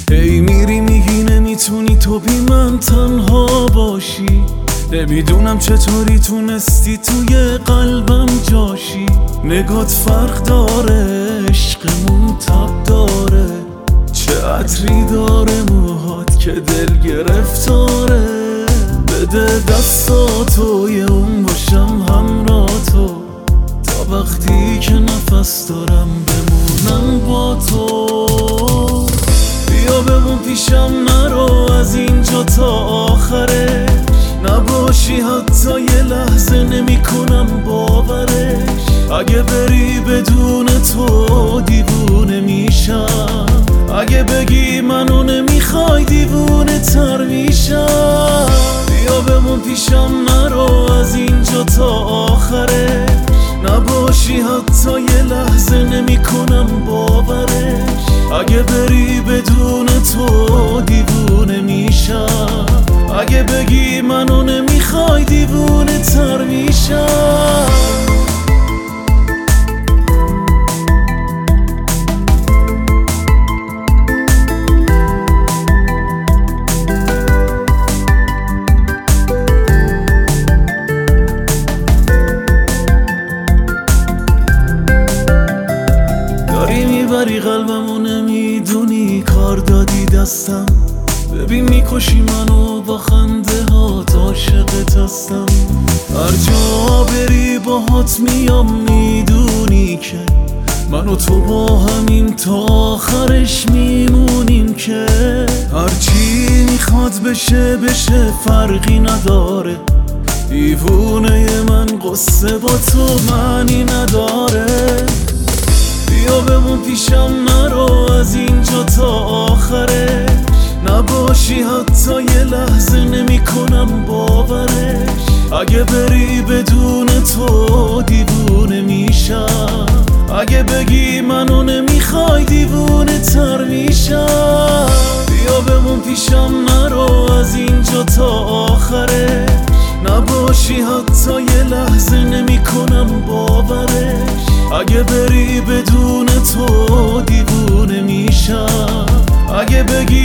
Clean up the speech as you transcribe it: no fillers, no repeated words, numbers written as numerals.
هی میری میگی نمیتونی تو بی من تنها باشی. نمیدونم چطوری تونستی توی قلبم جاشی. نگات فرق داره، عشقمون تب داره، چه عطری داره موهات که دل گرفتاره. بده دستاتو یه اون باشم همراه تو، تا وقتی که نفس دارم بمونم با تو. بیا بمون پیشم، نرو از اینجا تا آخرش، نباشی حتی یه لحظه نمیکنم باورش. اگه بری بدون تو دیوونه میشم، اگه بگی منو نمیخوای دیوونه تر میشم. بیا بمون پیشم، نرو از اینجا تا آخرش، نباشی حتی یه لحظه نمیکنم باورش. اگه بری بدون تو دیوونه میشم، اگه بگی منو نمیخوای دیوونه تر میشم. داری میبری قلبمو نمیدونی، کار دادی دستم. ببین میکشی منو با خنده هات، عاشقت هستم. هر جا بری باهات میام، میدونی که من و تو با همین تا آخرش میمونیم. که هرچی میخواد بشه بشه، فرقی نداره. دیوونه من قصه با تو معنی نداره. بیا بمون پیشم، نرو از اینجا تا آخرش، نباشی حتی یه لحظه نمیکنم باورش. اگه بری بدون تو دیوونه میشم، اگه بگی منو نمیخوای دیوونه تر میشم. بیا بمون پیشم، نرو از اینجا تا آخرش، نباشی حتی یه لحظه نمیکنم باورش. اگه بری بدون تو دیوونه میشم، اگه بگی